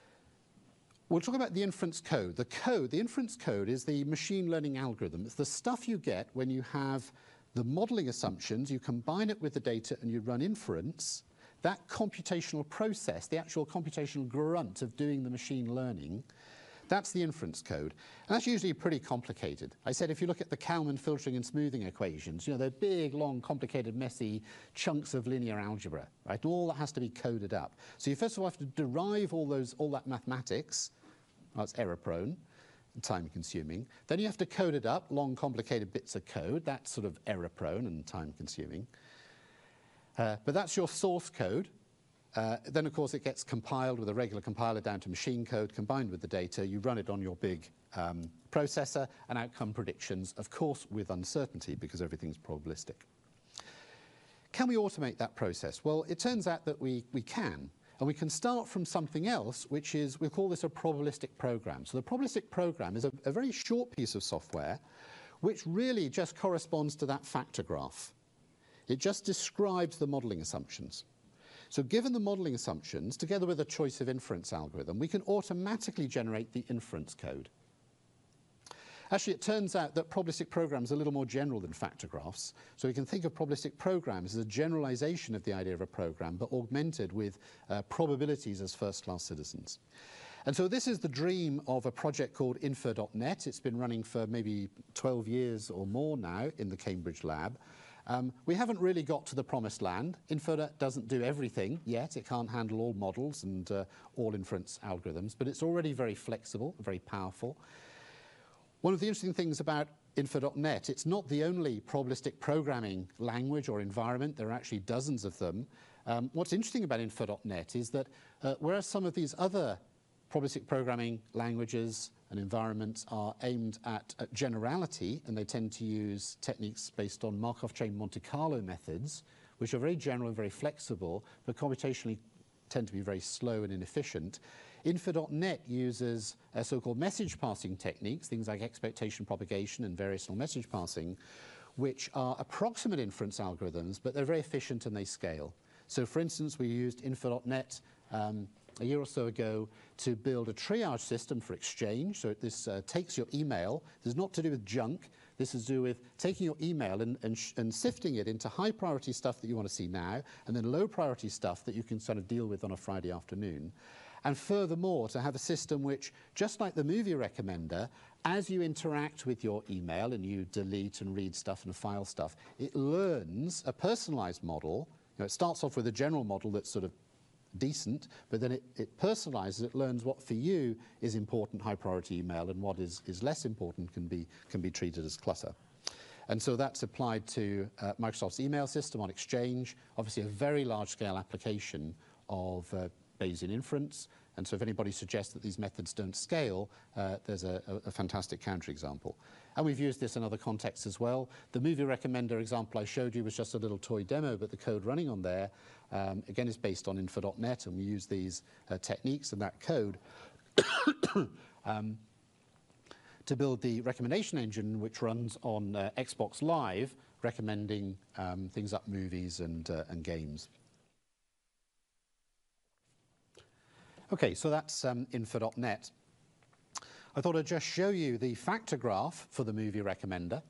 We'll talk about the inference code. The code, the inference code is the machine learning algorithm. It's the stuff you get when you have the modeling assumptions, you combine it with the data and you run inference. That computational process, the actual computational grunt of doing the machine learning, that's the inference code. And that's usually pretty complicated. I said if you look at the Kalman filtering and smoothing equations, you know, they're big, long, complicated, messy chunks of linear algebra, right? All that has to be coded up. So you first of all have to derive all those, all that mathematics. Well, it's error-prone and time-consuming. Then you have to code it up, long, complicated bits of code. That's sort of error-prone and time-consuming. Uh, but that's your source code. Uh, then, of course, it gets compiled with a regular compiler down to machine code, combined with the data. You run it on your big um, processor, and out come predictions, of course, with uncertainty, because everything's probabilistic. Can we automate that process? Well, it turns out that we, we can. And we can start from something else, which is, we'll call this a probabilistic program. So the probabilistic program is a, a very short piece of software which really just corresponds to that factor graph. It just describes the modeling assumptions. So given the modeling assumptions, together with a choice of inference algorithm, we can automatically generate the inference code. Actually, it turns out that probabilistic programs are a little more general than factor graphs. So we can think of probabilistic programs as a generalization of the idea of a program, but augmented with uh, probabilities as first-class citizens. And so this is the dream of a project called infer dot net. It's been running for maybe twelve years or more now in the Cambridge lab. Um, we haven't really got to the promised land. Infer doesn't do everything yet. It can't handle all models and uh, all inference algorithms, but it's already very flexible, very powerful. One of the interesting things about infer dot net, it's not the only probabilistic programming language or environment. There are actually dozens of them. Um, what's interesting about infer dot net is that uh, whereas some of these other probabilistic programming languages and environments are aimed at, at generality, and they tend to use techniques based on Markov chain Monte Carlo methods, which are very general and very flexible, but computationally tend to be very slow and inefficient. infer dot net uses uh, so-called message passing techniques, things like expectation propagation and variational message passing, which are approximate inference algorithms, but they're very efficient and they scale. So for instance, we used infer dot net um, a year or so ago to build a triage system for exchange. So this uh, takes your email. This is not to do with junk. This is to do with taking your email and, and, sh and sifting it into high priority stuff that you want to see now, and then low priority stuff that you can sort of deal with on a Friday afternoon. And furthermore, to have a system which, just like the movie recommender, as you interact with your email and you delete and read stuff and file stuff, it learns a personalized model. You know, it starts off with a general model that's sort of decent, but then it, it personalizes, it learns what for you is important high priority email and what is, is less important can be, can be treated as clutter. And so that's applied to uh, Microsoft's email system on Exchange, obviously a very large scale application of uh, Bayesian inference. And so if anybody suggests that these methods don't scale, uh, there's a, a, a fantastic counterexample. And we've used this in other contexts as well. The movie recommender example I showed you was just a little toy demo, but the code running on there, um, again, is based on infer dot net, and we use these uh, techniques and that code um, to build the recommendation engine, which runs on uh, Xbox Live, recommending um, things like movies and, uh, and games. Okay, so that's um, infer dot net. I thought I'd just show you the factor graph for the movie recommender.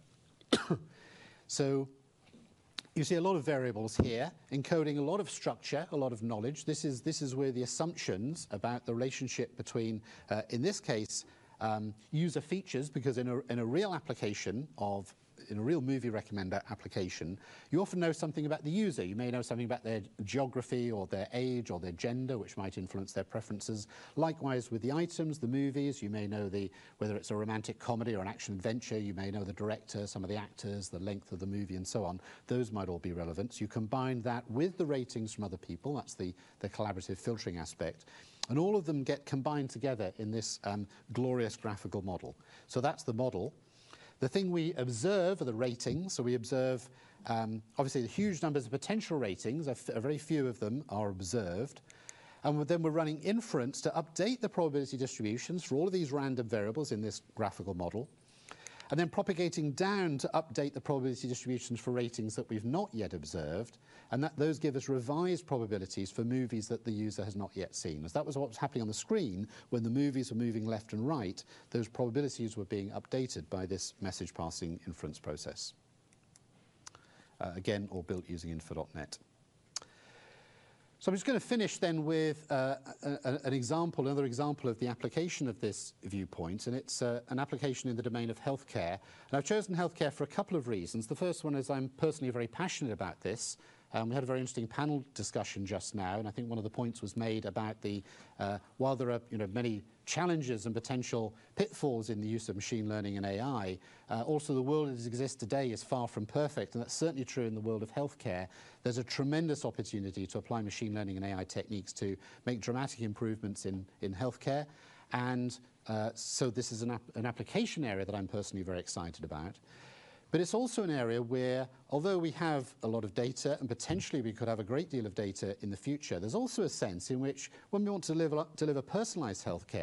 So you see a lot of variables here, encoding a lot of structure, a lot of knowledge. This is, this is where the assumptions about the relationship between, uh, in this case, um, user features, because in a, in a real application of in a real movie recommender application, you often know something about the user. You may know something about their geography or their age or their gender, which might influence their preferences. Likewise with the items, the movies, you may know the, whether it's a romantic comedy or an action adventure, you may know the director, some of the actors, the length of the movie and so on. Those might all be relevant. So you combine that with the ratings from other people, that's the, the collaborative filtering aspect. And all of them get combined together in this um, glorious graphical model. So that's the model. The thing we observe are the ratings. So we observe, um, obviously, the huge numbers of potential ratings. A, f a very few of them are observed. And then we're running inference to update the probability distributions for all of these random variables in this graphical model. And then propagating down to update the probability distributions for ratings that we've not yet observed. And that, those give us revised probabilities for movies that the user has not yet seen. As that was what was happening on the screen when the movies were moving left and right, those probabilities were being updated by this message passing inference process. Uh, again, all built using infer dot net. So I'm just going to finish then with uh, a, a, an example, another example of the application of this viewpoint, and it's uh, an application in the domain of healthcare. And I've chosen healthcare for a couple of reasons. The first one is I'm personally very passionate about this. Um, we had a very interesting panel discussion just now, and I think one of the points was made about the, uh, while there are you know, many challenges and potential pitfalls in the use of machine learning and A I, uh, also the world as it exists today is far from perfect, and that's certainly true in the world of healthcare. There's a tremendous opportunity to apply machine learning and A I techniques to make dramatic improvements in, in healthcare, and uh, so this is an, ap an application area that I'm personally very excited about. But it's also an area where, although we have a lot of data, and potentially we could have a great deal of data in the future, there's also a sense in which when we want to deliver, deliver personalized healthcare,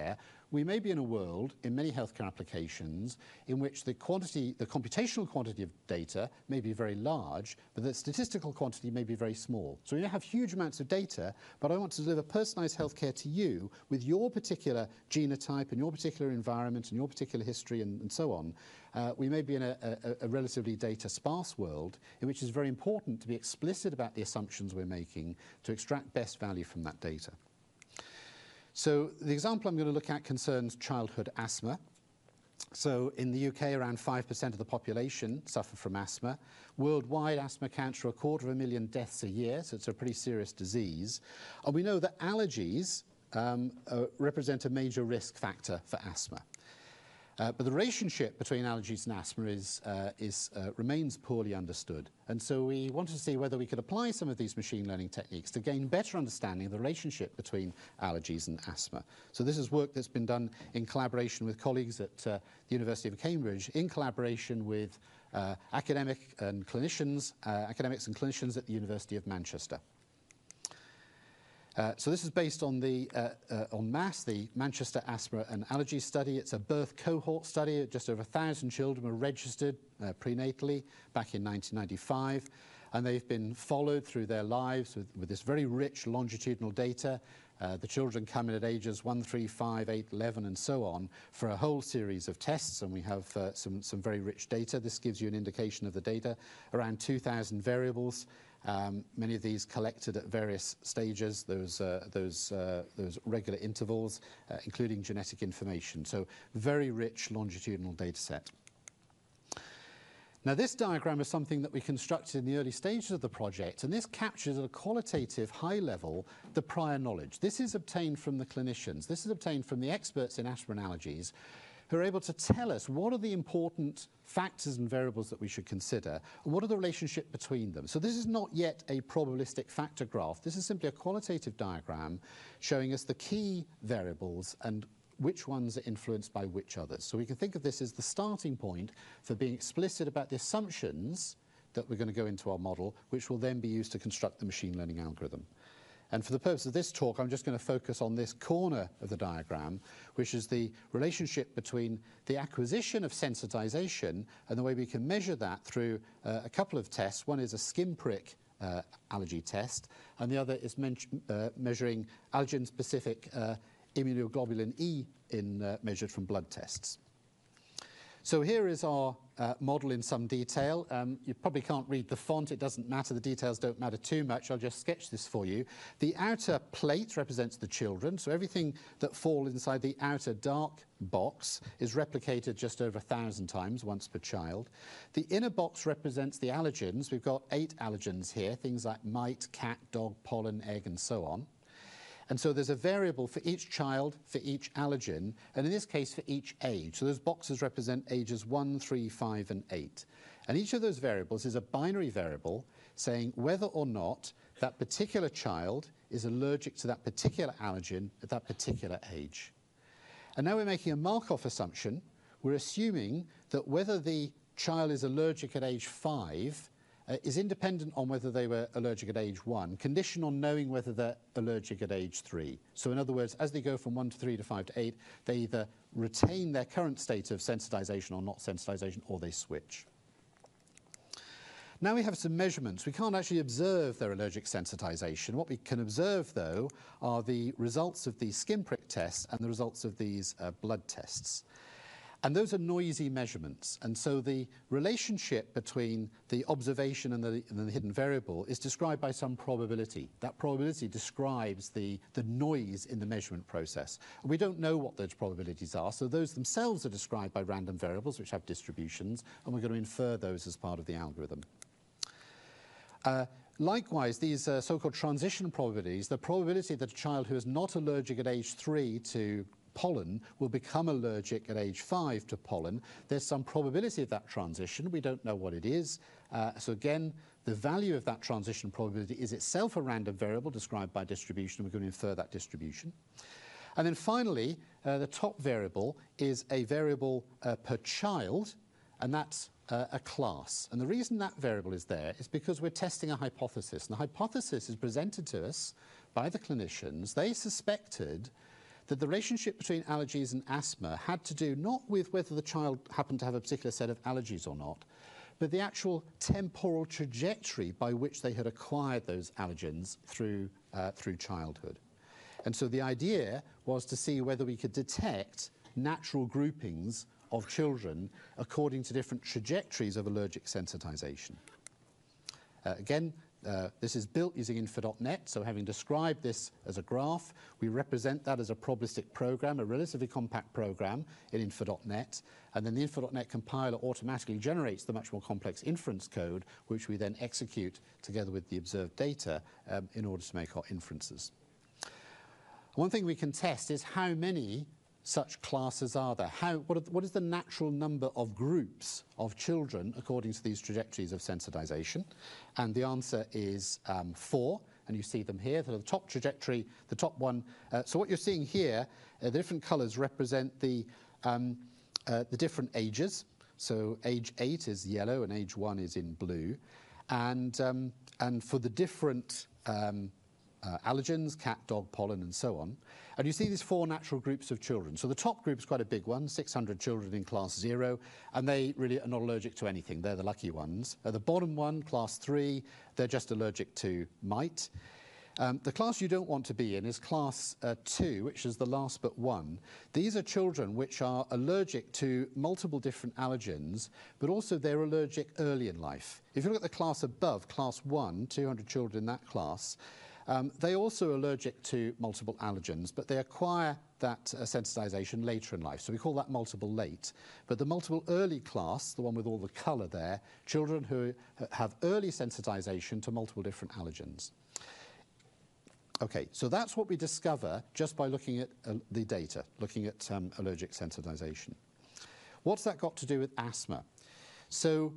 we may be in a world, in many healthcare applications, in which the quantity, the computational quantity of data may be very large, but the statistical quantity may be very small. So we may have huge amounts of data, but I want to deliver personalized healthcare to you with your particular genotype and your particular environment and your particular history and, and so on. Uh, we may be in a, a, a relatively data-sparse world in which it's very important to be explicit about the assumptions we're making to extract best value from that data. So the example I'm going to look at concerns childhood asthma. So in the U K, around five percent of the population suffer from asthma. Worldwide, asthma accounts for a quarter of a million deaths a year, so it's a pretty serious disease. And we know that allergies um, uh, represent a major risk factor for asthma. Uh, but the relationship between allergies and asthma is, uh, is, uh, remains poorly understood. And so we wanted to see whether we could apply some of these machine learning techniques to gain better understanding of the relationship between allergies and asthma. So this is work that's been done in collaboration with colleagues at uh, the University of Cambridge, in collaboration with uh, academic and clinicians, uh, academics and clinicians at the University of Manchester. Uh, so this is based on the uh, uh, on MASS, the Manchester Asthma and Allergy Study. It's a birth cohort study. Just over a thousand children were registered uh, prenatally back in nineteen ninety-five, and they've been followed through their lives with, with this very rich longitudinal data. Uh, the children come in at ages one, three, five, eight, eleven, and so on for a whole series of tests, and we have uh, some, some very rich data. This gives you an indication of the data, around two thousand variables. Um, many of these collected at various stages, those, uh, those, uh, those regular intervals, uh, including genetic information. So very rich longitudinal data set. Now this diagram is something that we constructed in the early stages of the project, and this captures at a qualitative high level the prior knowledge. This is obtained from the clinicians. This is obtained from the experts in asthma and allergies, who are able to tell us what are the important factors and variables that we should consider, and what are the relationship between them. So this is not yet a probabilistic factor graph. This is simply a qualitative diagram showing us the key variables and which ones are influenced by which others. So we can think of this as the starting point for being explicit about the assumptions that we're going to go into our model, which will then be used to construct the machine learning algorithm. And for the purpose of this talk, I'm just going to focus on this corner of the diagram, which is the relationship between the acquisition of sensitization and the way we can measure that through uh, a couple of tests. One is a skin prick uh, allergy test, and the other is uh, measuring allergen-specific uh, immunoglobulin E in, uh, measured from blood tests. So here is our uh, model in some detail. Um, you probably can't read the font. It doesn't matter. The details don't matter too much. I'll just sketch this for you. The outer plate represents the children. So everything that falls inside the outer dark box is replicated just over a thousand times, once per child. The inner box represents the allergens. We've got eight allergens here, things like mite, cat, dog, pollen, egg, and so on. And so there's a variable for each child, for each allergen, and in this case for each age. So those boxes represent ages one, three, five, and eight. And each of those variables is a binary variable saying whether or not that particular child is allergic to that particular allergen at that particular age. And now we're making a Markov assumption. We're assuming that whether the child is allergic at age five Uh, is independent on whether they were allergic at age one, conditioned on knowing whether they're allergic at age three. So in other words, as they go from one to three to five to eight, they either retain their current state of sensitization or not sensitization, or they switch. Now we have some measurements. We can't actually observe their allergic sensitization. What we can observe, though, are the results of these skin prick tests and the results of these uh, blood tests. And those are noisy measurements. And so the relationship between the observation and the, and the hidden variable is described by some probability. That probability describes the, the noise in the measurement process. And we don't know what those probabilities are, so those themselves are described by random variables which have distributions, and we're going to infer those as part of the algorithm. Uh, Likewise, these uh, so-called transition probabilities, the probability that a child who is not allergic at age three to pollen will become allergic at age five to pollen. There's some probability of that transition. We don't know what it is. Uh, so again, the value of that transition probability is itself a random variable described by distribution. We're going to infer that distribution. And then finally, uh, the top variable is a variable uh, per child, and that's uh, a class. And the reason that variable is there is because we're testing a hypothesis. And the hypothesis is presented to us by the clinicians. They suspected that the relationship between allergies and asthma had to do not with whether the child happened to have a particular set of allergies or not, but the actual temporal trajectory by which they had acquired those allergens through, uh, through childhood. And so the idea was to see whether we could detect natural groupings of children according to different trajectories of allergic sensitization. Uh, again, uh, this is built using Infor dot net, so having described this as a graph, we represent that as a probabilistic program, a relatively compact program in Infor dot net, and then the Infor dot net compiler automatically generates the much more complex inference code, which we then execute together with the observed data um, in order to make our inferences. One thing we can test is how many such classes are there? How, what, are the, what is the natural number of groups of children according to these trajectories of sensitization? And the answer is um, four, and you see them here. So the top trajectory, the top one. Uh, so what you're seeing here, uh, the different colors represent the, um, uh, the different ages. So age eight is yellow and age one is in blue. And, um, and for the different um, Uh, allergens, cat, dog, pollen, and so on. And you see these four natural groups of children. So the top group is quite a big one, six hundred children in class zero, and they really are not allergic to anything. They're the lucky ones. Uh, the bottom one, class three, they're just allergic to mite. Um, the class you don't want to be in is class uh, two, which is the last but one. These are children which are allergic to multiple different allergens, but also they're allergic early in life. If you look at the class above, class one, two hundred children in that class, Um, they also are allergic to multiple allergens, but they acquire that uh, sensitization later in life. So we call that multiple late. But the multiple early class, the one with all the color there, children who have early sensitization to multiple different allergens. Okay, so that's what we discover just by looking at uh, the data, looking at um, allergic sensitization. What's that got to do with asthma? So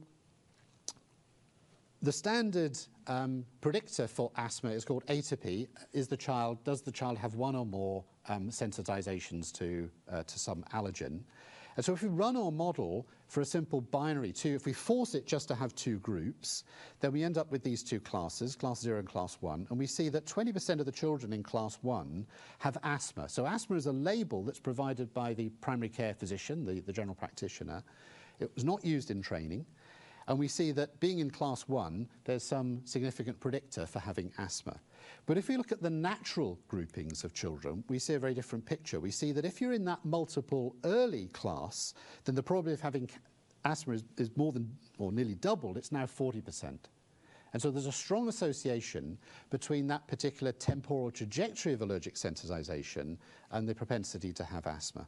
the standard um, predictor for asthma is called atopy. Is the child, does the child have one or more um, sensitizations to, uh, to some allergen? And so if we run our model for a simple binary two, if we force it just to have two groups, then we end up with these two classes, class zero and class one, and we see that twenty percent of the children in class one have asthma. So asthma is a label that's provided by the primary care physician, the, the general practitioner. It was not used in training. And we see that being in class one, there's some significant predictor for having asthma. But if we look at the natural groupings of children, we see a very different picture. We see that if you're in that multiple early class, then the probability of having asthma is, is more than, or nearly doubled. It's now forty percent. And so there's a strong association between that particular temporal trajectory of allergic sensitization and the propensity to have asthma.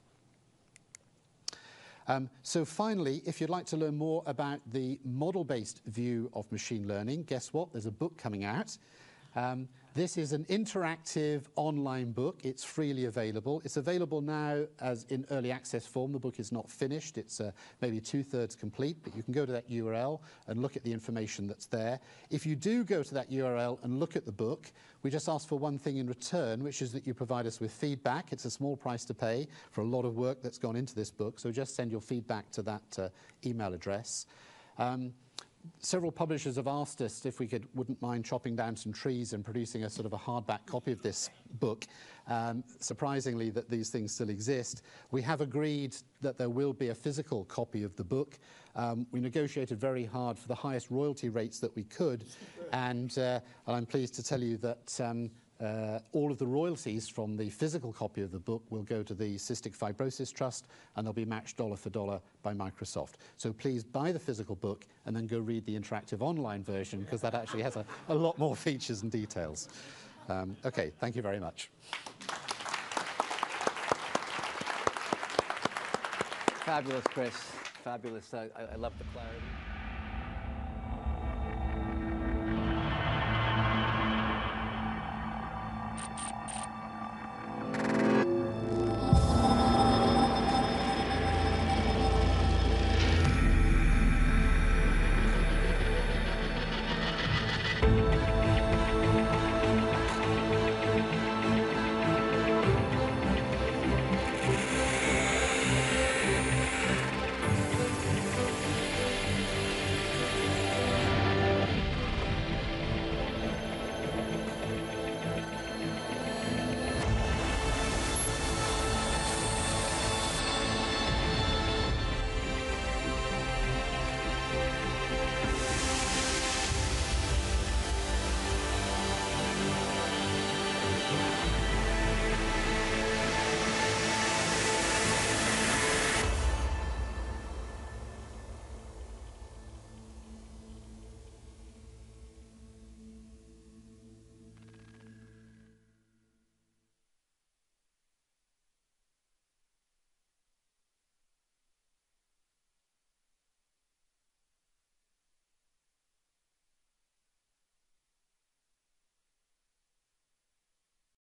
Um, so finally, if you'd like to learn more about the model-based view of machine learning, guess what? There's a book coming out. Um, this is an interactive online book. It's freely available. It's available now as in early access form. The book is not finished. It's uh, maybe two-thirds complete, but you can go to that U R L and look at the information that's there. If you do go to that U R L and look at the book, we just ask for one thing in return, which is that you provide us with feedback. It's a small price to pay for a lot of work that's gone into this book, so just send your feedback to that uh, email address. Um, Several publishers have asked us if we could, wouldn't mind chopping down some trees and producing a sort of a hardback copy of this book. Um, surprisingly, that these things still exist. We have agreed that there will be a physical copy of the book. Um, we negotiated very hard for the highest royalty rates that we could, and, uh, and I'm pleased to tell you that um, Uh, all of the royalties from the physical copy of the book will go to the Cystic Fibrosis Trust, and they'll be matched dollar for dollar by Microsoft. So please buy the physical book and then go read the interactive online version, because that actually has a, a lot more features and details. Um, okay, thank you very much. Fabulous, Chris. Fabulous. Uh, I, I love the clarity.